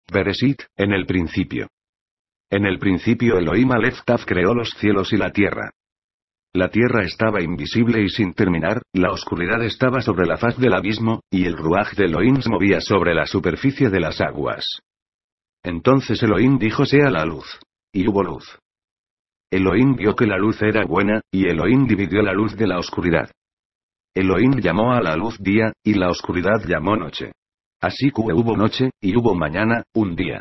Bereshit, en el principio. En el principio Elohim Aleph Tav creó los cielos y la tierra. La tierra estaba invisible y sin terminar, la oscuridad estaba sobre la faz del abismo, y el Ruaj de Elohim se movía sobre la superficie de las aguas. Entonces Elohim dijo: sea la luz. Y hubo luz. Elohim vio que la luz era buena, y Elohim dividió la luz de la oscuridad. Elohim llamó a la luz día, y la oscuridad llamó noche. Así que hubo noche, y hubo mañana, un día.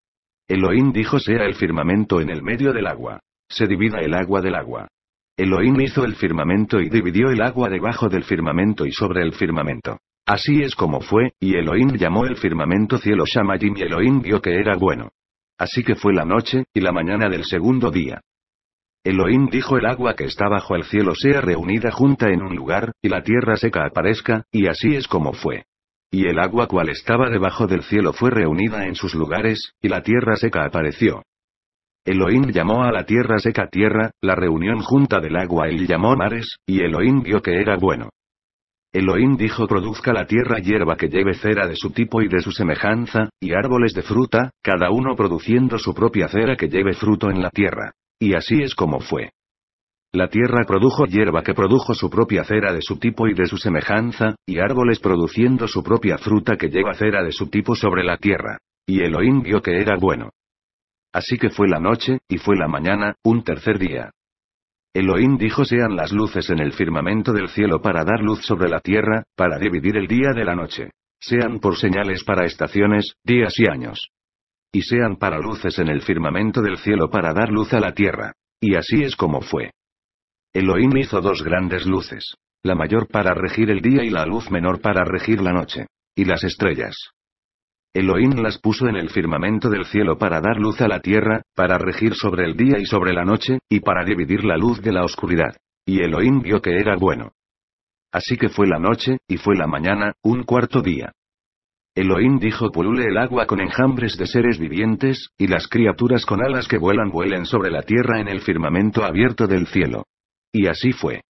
Elohim dijo: sea el firmamento en el medio del agua. Se divida el agua del agua. Elohim hizo el firmamento y dividió el agua debajo del firmamento y sobre el firmamento. Así es como fue, y Elohim llamó el firmamento cielo Shamayim, y Elohim vio que era bueno. Así que fue la noche, y la mañana del segundo día. Elohim dijo: el agua que está bajo el cielo sea reunida junta en un lugar, y la tierra seca aparezca, y así es como fue. Y el agua cual estaba debajo del cielo fue reunida en sus lugares, y la tierra seca apareció. Elohim llamó a la tierra seca tierra, la reunión junta del agua él llamó mares, y Elohim vio que era bueno. Elohim dijo: produzca la tierra hierba que lleve cera de su tipo y de su semejanza, y árboles de fruta, cada uno produciendo su propia cera que lleve fruto en la tierra. Y así es como fue. La tierra produjo hierba que produjo su propia cera de su tipo y de su semejanza, y árboles produciendo su propia fruta que lleva cera de su tipo sobre la tierra. Y Elohim vio que era bueno. Así que fue la noche, y fue la mañana, un tercer día. Elohim dijo: sean las luces en el firmamento del cielo para dar luz sobre la tierra, para dividir el día de la noche. Sean por señales para estaciones, días y años. Y sean para luces en el firmamento del cielo para dar luz a la tierra. Y así es como fue. Elohim hizo dos grandes luces. La mayor para regir el día y la luz menor para regir la noche. Y las estrellas. Elohim las puso en el firmamento del cielo para dar luz a la tierra, para regir sobre el día y sobre la noche, y para dividir la luz de la oscuridad. Y Elohim vio que era bueno. Así que fue la noche, y fue la mañana, un cuarto día. Elohim dijo: pulule el agua con enjambres de seres vivientes, y las criaturas con alas que vuelen sobre la tierra en el firmamento abierto del cielo. Y así fue.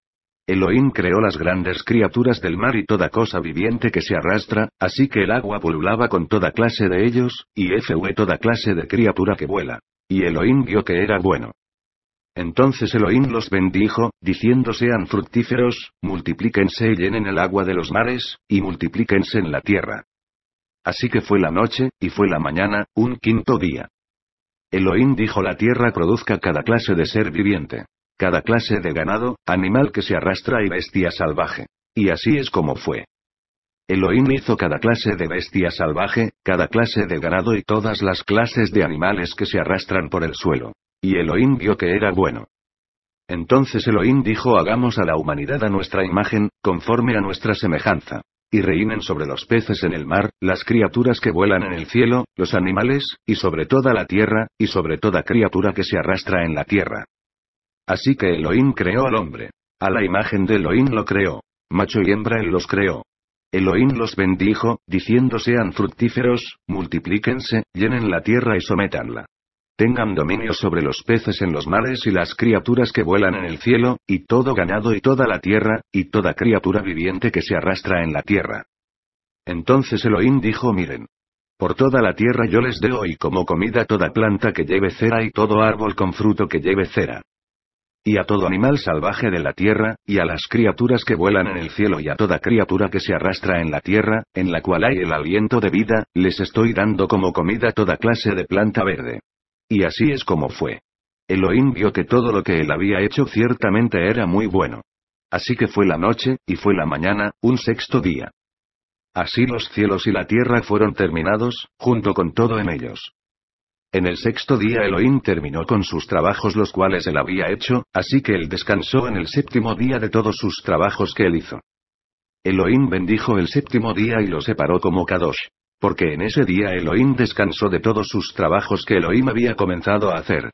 Elohim creó las grandes criaturas del mar y toda cosa viviente que se arrastra, así que el agua pululaba con toda clase de ellos, y fue toda clase de criatura que vuela. Y Elohim vio que era bueno. Entonces Elohim los bendijo, diciendo: sean fructíferos, multiplíquense y llenen el agua de los mares, y multiplíquense en la tierra. Así que fue la noche, y fue la mañana, un quinto día. Elohim dijo: la tierra produzca cada clase de ser viviente. Cada clase de ganado, animal que se arrastra y bestia salvaje. Y así es como fue. Elohim hizo cada clase de bestia salvaje, cada clase de ganado y todas las clases de animales que se arrastran por el suelo. Y Elohim vio que era bueno. Entonces Elohim dijo: hagamos a la humanidad a nuestra imagen, conforme a nuestra semejanza. Y reinen sobre los peces en el mar, las criaturas que vuelan en el cielo, los animales, y sobre toda la tierra, y sobre toda criatura que se arrastra en la tierra. Así que Elohim creó al hombre. A la imagen de Elohim lo creó. Macho y hembra él los creó. Elohim los bendijo, diciendo: sean fructíferos, multiplíquense, llenen la tierra y sométanla. Tengan dominio sobre los peces en los mares y las criaturas que vuelan en el cielo, y todo ganado y toda la tierra, y toda criatura viviente que se arrastra en la tierra. Entonces Elohim dijo: miren. Por toda la tierra yo les doy hoy como comida toda planta que lleve cera y todo árbol con fruto que lleve cera. Y a todo animal salvaje de la tierra, y a las criaturas que vuelan en el cielo y a toda criatura que se arrastra en la tierra, en la cual hay el aliento de vida, les estoy dando como comida toda clase de planta verde. Y así es como fue. Elohim vio que todo lo que él había hecho ciertamente era muy bueno. Así que fue la noche, y fue la mañana, un sexto día. Así los cielos y la tierra fueron terminados, junto con todo en ellos. En el sexto día Elohim terminó con sus trabajos los cuales él había hecho, así que él descansó en el séptimo día de todos sus trabajos que él hizo. Elohim bendijo el séptimo día y lo separó como Kadosh. Porque en ese día Elohim descansó de todos sus trabajos que Elohim había comenzado a hacer.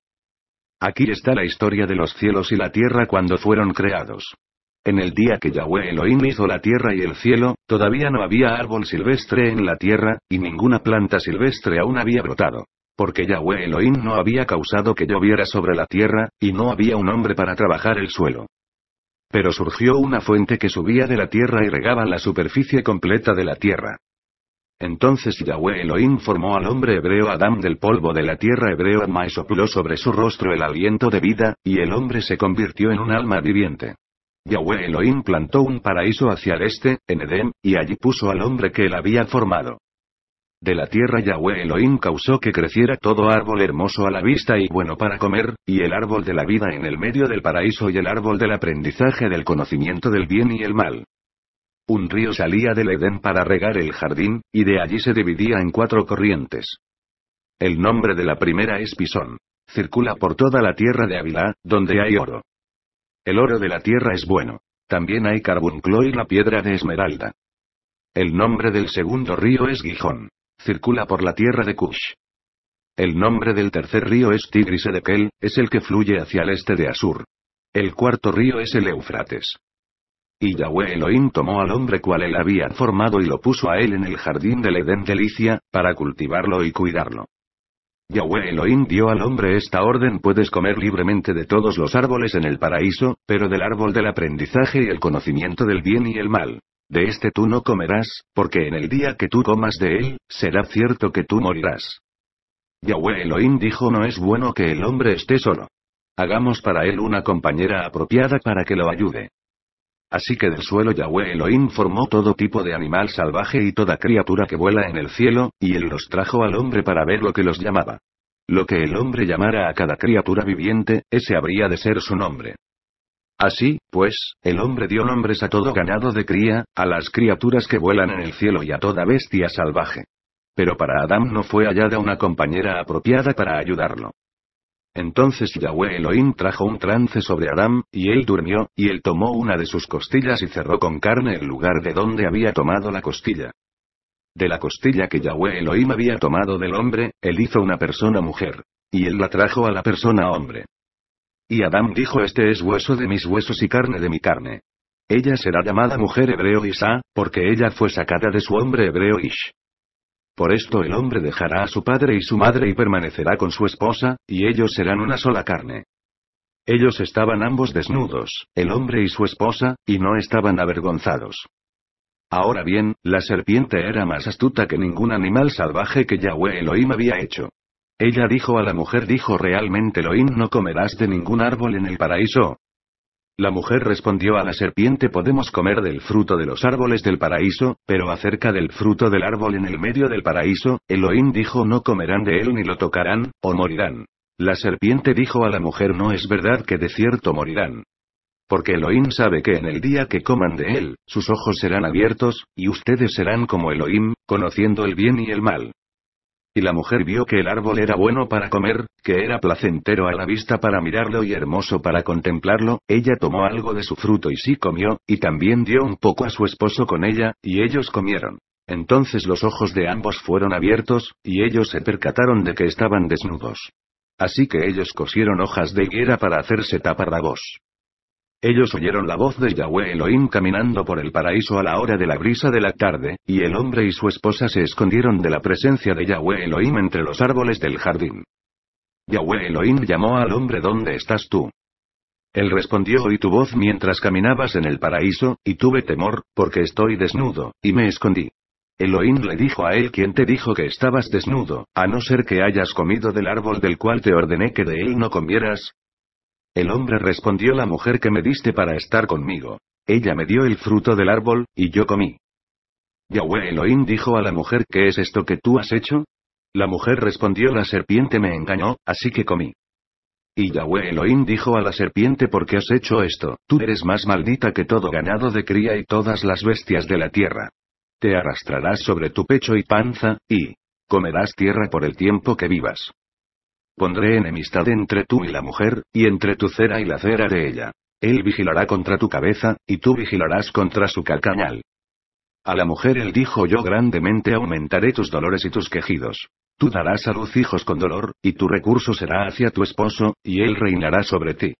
Aquí está la historia de los cielos y la tierra cuando fueron creados. En el día que Yahweh Elohim hizo la tierra y el cielo, todavía no había árbol silvestre en la tierra, y ninguna planta silvestre aún había brotado. Porque Yahweh Elohim no había causado que lloviera sobre la tierra, y no había un hombre para trabajar el suelo. Pero surgió una fuente que subía de la tierra y regaba la superficie completa de la tierra. Entonces Yahweh Elohim formó al hombre hebreo Adán del polvo de la tierra hebreo Adma y sopló sobre su rostro el aliento de vida, y el hombre se convirtió en un alma viviente. Yahweh Elohim plantó un paraíso hacia el este, en Edén, y allí puso al hombre que él había formado. De la tierra Yahweh Elohim causó que creciera todo árbol hermoso a la vista y bueno para comer, y el árbol de la vida en el medio del paraíso y el árbol del aprendizaje del conocimiento del bien y el mal. Un río salía del Edén para regar el jardín, y de allí se dividía en 4 corrientes. El nombre de la primera es Pisón. Circula por toda la tierra de Havilá, donde hay oro. El oro de la tierra es bueno. También hay carbunclo y la piedra de esmeralda. El nombre del segundo río es Gijón. Circula por la tierra de Cush. El nombre del tercer río es Tigris Edekel, es el que fluye hacia el este de Asur. El cuarto río es el Éufrates. Y Yahweh Elohim tomó al hombre cual él había formado y lo puso a él en el jardín del Edén de Licia, para cultivarlo y cuidarlo. Yahweh Elohim dio al hombre esta orden: puedes comer libremente de todos los árboles en el paraíso, pero del árbol del aprendizaje y el conocimiento del bien y el mal. De este tú no comerás, porque en el día que tú comas de él, será cierto que tú morirás. Yahweh Elohim dijo: no es bueno que el hombre esté solo. Hagamos para él una compañera apropiada para que lo ayude. Así que del suelo Yahweh Elohim formó todo tipo de animal salvaje y toda criatura que vuela en el cielo, y él los trajo al hombre para ver lo que los llamaba. Lo que el hombre llamara a cada criatura viviente, ese habría de ser su nombre. Así, pues, el hombre dio nombres a todo ganado de cría, a las criaturas que vuelan en el cielo y a toda bestia salvaje. Pero para Adán no fue hallada una compañera apropiada para ayudarlo. Entonces Yahweh Elohim trajo un trance sobre Adán, y él durmió, y él tomó una de sus costillas y cerró con carne el lugar de donde había tomado la costilla. De la costilla que Yahweh Elohim había tomado del hombre, él hizo una persona mujer. Y él la trajo a la persona hombre. Y Adán dijo: este es hueso de mis huesos y carne de mi carne. Ella será llamada mujer hebreo Isá, porque ella fue sacada de su hombre hebreo Ish. Por esto el hombre dejará a su padre y su madre y permanecerá con su esposa, y ellos serán una sola carne. Ellos estaban ambos desnudos, el hombre y su esposa, y no estaban avergonzados. Ahora bien, la serpiente era más astuta que ningún animal salvaje que Yahweh Elohim había hecho. Ella dijo a la mujer: ¿dijo realmente Elohim: no comerás de ningún árbol en el paraíso? La mujer respondió a la serpiente: podemos comer del fruto de los árboles del paraíso, pero acerca del fruto del árbol en el medio del paraíso, Elohim dijo: no comerán de él ni lo tocarán, o morirán. La serpiente dijo a la mujer: no es verdad que de cierto morirán. Porque Elohim sabe que en el día que coman de él, sus ojos serán abiertos, y ustedes serán como Elohim, conociendo el bien y el mal. Y la mujer vio que el árbol era bueno para comer, que era placentero a la vista para mirarlo y hermoso para contemplarlo. Ella tomó algo de su fruto y sí comió, y también dio un poco a su esposo con ella, y ellos comieron. Entonces los ojos de ambos fueron abiertos, y ellos se percataron de que estaban desnudos. Así que ellos cosieron hojas de higuera para hacerse taparrabos. Ellos oyeron la voz de Yahweh Elohim caminando por el paraíso a la hora de la brisa de la tarde, y el hombre y su esposa se escondieron de la presencia de Yahweh Elohim entre los árboles del jardín. Yahweh Elohim llamó al hombre: ¿dónde estás tú? Él respondió: oí tu voz mientras caminabas en el paraíso, y tuve temor, porque estoy desnudo, y me escondí. Elohim le dijo a él: ¿quién te dijo que estabas desnudo, a no ser que hayas comido del árbol del cual te ordené que de él no comieras? El hombre respondió: la mujer que me diste para estar conmigo. Ella me dio el fruto del árbol, y yo comí. Yahweh Elohim dijo a la mujer: ¿qué es esto que tú has hecho? La mujer respondió: la serpiente me engañó, así que comí. Y Yahweh Elohim dijo a la serpiente: ¿por qué has hecho esto? Tú eres más maldita que todo ganado de cría y todas las bestias de la tierra. Te arrastrarás sobre tu pecho y panza, y comerás tierra por el tiempo que vivas. Pondré enemistad entre tú y la mujer, y entre tu cera y la cera de ella. Él vigilará contra tu cabeza, y tú vigilarás contra su calcañal. A la mujer él dijo: yo grandemente aumentaré tus dolores y tus quejidos. Tú darás a luz hijos con dolor, y tu recurso será hacia tu esposo, y él reinará sobre ti.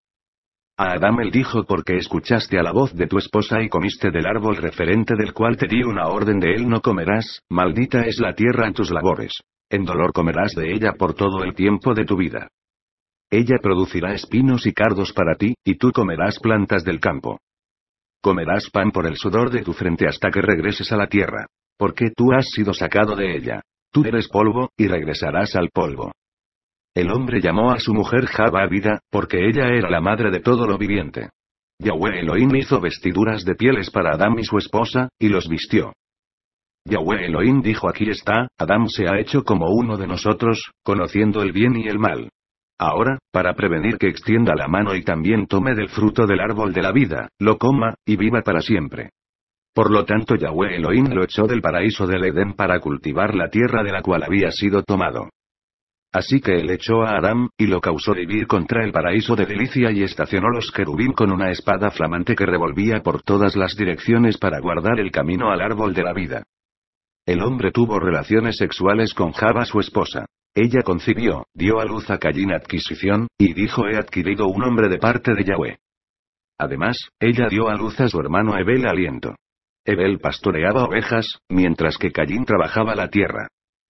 A Adán él dijo: porque escuchaste a la voz de tu esposa y comiste del árbol referente del cual te di una orden de él no comerás, maldita es la tierra en tus labores. En dolor comerás de ella por todo el tiempo de tu vida. Ella producirá espinos y cardos para ti, y tú comerás plantas del campo. Comerás pan por el sudor de tu frente hasta que regreses a la tierra. Porque tú has sido sacado de ella. Tú eres polvo, y regresarás al polvo. El hombre llamó a su mujer Java vida, porque ella era la madre de todo lo viviente. Yahweh Elohim hizo vestiduras de pieles para Adán y su esposa, y los vistió. Yahweh Elohim dijo: aquí está, Adán se ha hecho como uno de nosotros, conociendo el bien y el mal. Ahora, para prevenir que extienda la mano y también tome del fruto del árbol de la vida, lo coma, y viva para siempre. Por lo tanto Yahweh Elohim lo echó del paraíso del Edén para cultivar la tierra de la cual había sido tomado. Así que él echó a Adán, y lo causó vivir contra el paraíso de delicia y estacionó los querubín con una espada flamante que revolvía por todas las direcciones para guardar el camino al árbol de la vida. El hombre tuvo relaciones sexuales con Java su esposa. Ella concibió, dio a luz a Caín adquisición, y dijo: he adquirido un hombre de parte de Yahweh. Además, ella dio a luz a su hermano Abel aliento. Abel pastoreaba ovejas, mientras que Caín trabajaba la tierra.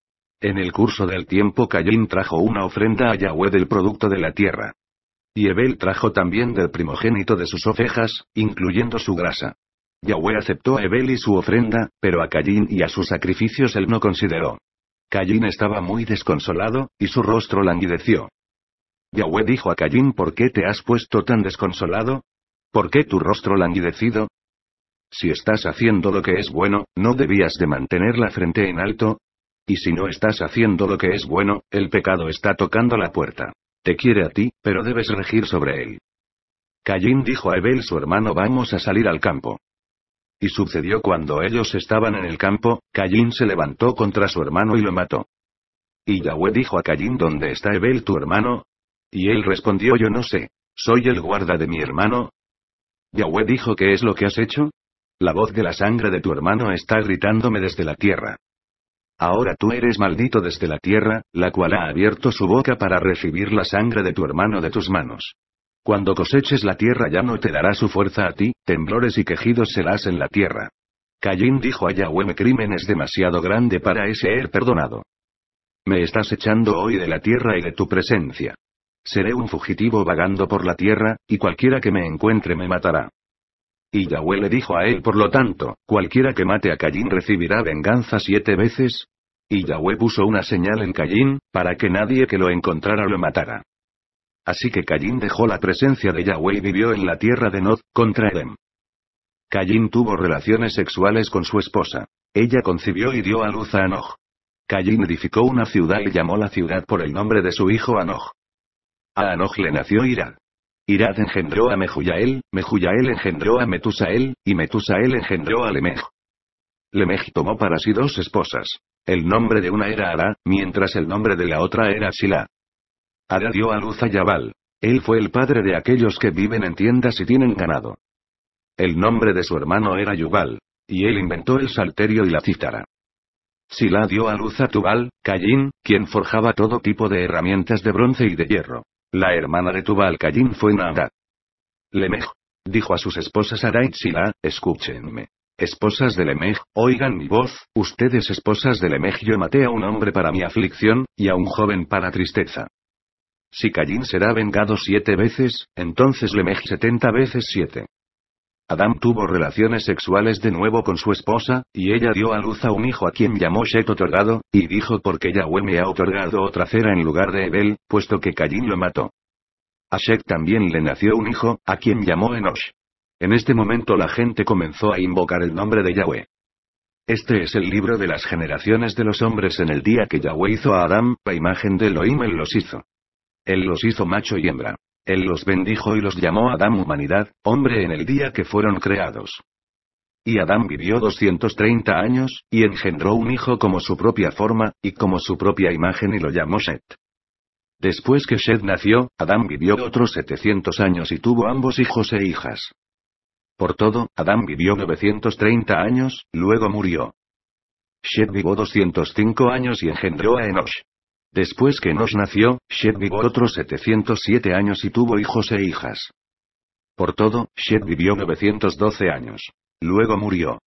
En el curso del tiempo Caín trajo una ofrenda a Yahweh del producto de la tierra. Y Abel trajo también del primogénito de sus ovejas, incluyendo su grasa. Yahweh aceptó a Abel y su ofrenda, pero a Caín y a sus sacrificios él no consideró. Caín estaba muy desconsolado, y su rostro languideció. Yahweh dijo a Caín: ¿por qué te has puesto tan desconsolado? ¿Por qué tu rostro languidecido? Si estás haciendo lo que es bueno, ¿no debías de mantener la frente en alto? Y si no estás haciendo lo que es bueno, el pecado está tocando la puerta. Te quiere a ti, pero debes regir sobre él. Caín dijo a Abel su hermano: vamos a salir al campo. Y sucedió cuando ellos estaban en el campo, Caín se levantó contra su hermano y lo mató. Y Yahweh dijo a Caín: ¿dónde está Abel tu hermano? Y él respondió: yo no sé. ¿Soy el guarda de mi hermano? Yahweh dijo: ¿qué es lo que has hecho? La voz de la sangre de tu hermano está gritándome desde la tierra. Ahora tú eres maldito desde la tierra, la cual ha abierto su boca para recibir la sangre de tu hermano de tus manos. Cuando coseches la tierra ya no te dará su fuerza a ti, temblores y quejidos serás en la tierra. Caín dijo a Yahweh: mi crimen es demasiado grande para ser perdonado. Me estás echando hoy de la tierra y de tu presencia. Seré un fugitivo vagando por la tierra, y cualquiera que me encuentre me matará. Y Yahweh le dijo a él: por lo tanto, cualquiera que mate a Caín recibirá venganza 7 veces. Y Yahweh puso una señal en Caín, para que nadie que lo encontrara lo matara. Así que Caín dejó la presencia de Yahweh y vivió en la tierra de Nod, contra Edem. Caín tuvo relaciones sexuales con su esposa. Ella concibió y dio a luz a Henoch. Caín edificó una ciudad y llamó la ciudad por el nombre de su hijo Henoch. A Henoch le nació Irad. Irad engendró a Mehujael, Mehujael engendró a Metusael, y Metusael engendró a Lemech. Lemech tomó para sí 2 esposas. El nombre de una era Ara, mientras el nombre de la otra era Silá. Ara dio a luz a Yabal. Él fue el padre de aquellos que viven en tiendas y tienen ganado. El nombre de su hermano era Yubal, y él inventó el salterio y la cítara. Silá dio a luz a Tubal, Caín, quien forjaba todo tipo de herramientas de bronce y de hierro. La hermana de Tubal Caín fue Naamá. Lemech dijo a sus esposas Ara y Silá: escúchenme. Esposas de Lemech, oigan mi voz, ustedes esposas de Lemech, yo maté a un hombre para mi aflicción, y a un joven para tristeza. Si Caín será vengado 7 veces, entonces Lemech 70 veces 7. Adán tuvo relaciones sexuales de nuevo con su esposa, y ella dio a luz a un hijo a quien llamó Shet otorgado, y dijo: porque Yahweh me ha otorgado otra cera en lugar de Abel, puesto que Caín lo mató. A Shet también le nació un hijo, a quien llamó Enosh. En este momento la gente comenzó a invocar el nombre de Yahweh. Este es el libro de las generaciones de los hombres en el día que Yahweh hizo a Adán, la imagen de Elohim él los hizo. Él los hizo macho y hembra. Él los bendijo y los llamó Adán humanidad, hombre en el día que fueron creados. Y Adán vivió 230 años, y engendró un hijo como su propia forma, y como su propia imagen y lo llamó Shet. Después que Shet nació, Adán vivió otros 700 años y tuvo ambos hijos e hijas. Por todo, Adán vivió 930 años, luego murió. Shet vivió 205 años y engendró a Enosh. Después que Enosh nació, Shet vivió otros 707 años y tuvo hijos e hijas. Por todo, Shet vivió 912 años. Luego murió.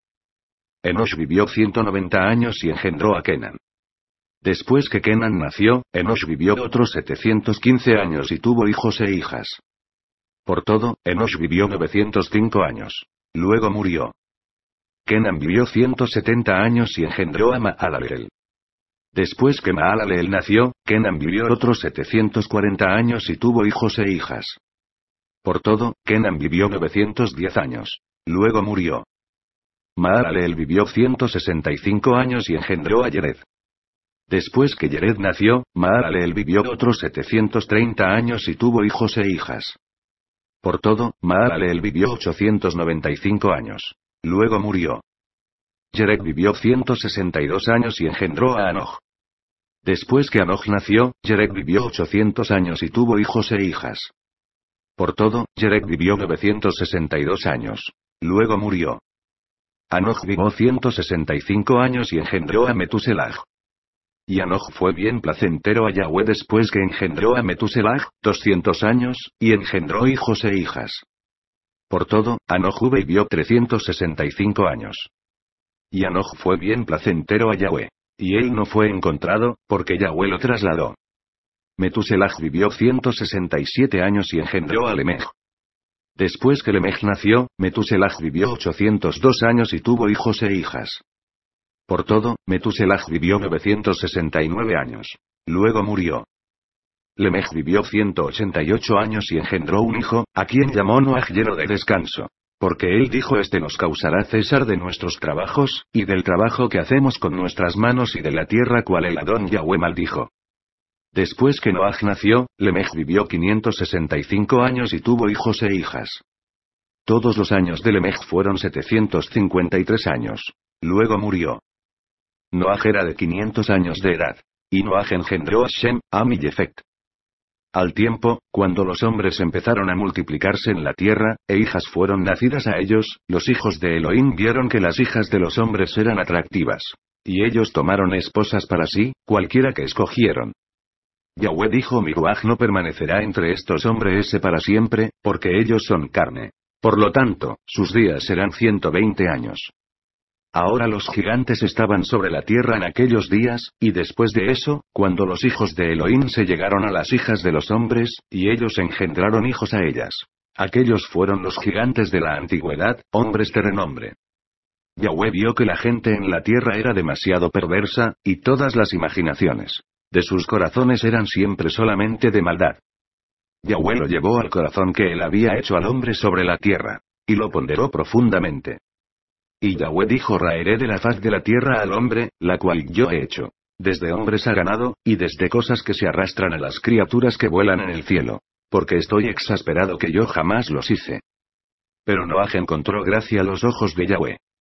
Enosh vivió 190 años y engendró a Kenan. Después que Kenan nació, Enosh vivió otros 715 años y tuvo hijos e hijas. Por todo, Enosh vivió 905 años. Luego murió. Kenan vivió 170 años y engendró a Mahalaleel. Después que Mahalaleel nació, Kenan vivió otros 740 años y tuvo hijos e hijas. Por todo, Kenan vivió 910 años. Luego murió. Mahalaleel vivió 165 años y engendró a Yered. Después que Yered nació, Mahalaleel vivió otros 730 años y tuvo hijos e hijas. Por todo, Mahalaleel vivió 895 años. Luego murió. Yered vivió 162 años y engendró a Hanoch. Después que Hanoch nació, Yered vivió 800 años y tuvo hijos e hijas. Por todo, Yered vivió 962 años. Luego murió. Hanoch vivió 165 años y engendró a Metuselah. Y Hanoch fue bien placentero a Yahweh después que engendró a Metuselah, 200 años, y engendró hijos e hijas. Por todo, Hanoch vivió 365 años. Y Hanoch fue bien placentero a Yahweh. Y él no fue encontrado, porque Yahweh lo trasladó. Metuselah vivió 167 años y engendró a Lemech. Después que Lemech nació, Metuselah vivió 802 años y tuvo hijos e hijas. Por todo, Metuselah vivió 969 años. Luego murió. Lemech vivió 188 años y engendró un hijo, a quien llamó Noaj lleno de descanso. Porque él dijo: este nos causará cesar de nuestros trabajos, y del trabajo que hacemos con nuestras manos y de la tierra cual el Adón Yahweh maldijo. Después que Noaj nació, Lemech vivió 565 años y tuvo hijos e hijas. Todos los años de Lemech fueron 753 años. Luego murió. Noaj era de 500 años de edad. Y Noaj engendró a Shem, Ham y Jefet. Al tiempo, cuando los hombres empezaron a multiplicarse en la tierra, e hijas fueron nacidas a ellos, los hijos de Elohim vieron que las hijas de los hombres eran atractivas. Y ellos tomaron esposas para sí, cualquiera que escogieron. Yahweh dijo: mi ruaj no permanecerá entre estos hombres para siempre, porque ellos son carne. Por lo tanto, sus días serán 120 años. Ahora los gigantes estaban sobre la tierra en aquellos días, y después de eso, cuando los hijos de Elohim se llegaron a las hijas de los hombres, y ellos engendraron hijos a ellas. Aquellos fueron los gigantes de la antigüedad, hombres de renombre. Yahweh vio que la gente en la tierra era demasiado perversa, y todas las imaginaciones de sus corazones eran siempre solamente de maldad. Yahweh lo llevó al corazón que él había hecho al hombre sobre la tierra, y lo ponderó profundamente. Y Yahweh dijo: raeré de la faz de la tierra al hombre, la cual yo he hecho, desde hombres a ganado, y desde cosas que se arrastran a las criaturas que vuelan en el cielo, porque estoy exasperado que yo jamás los hice. Pero Noaj encontró gracia a los ojos de Yahweh.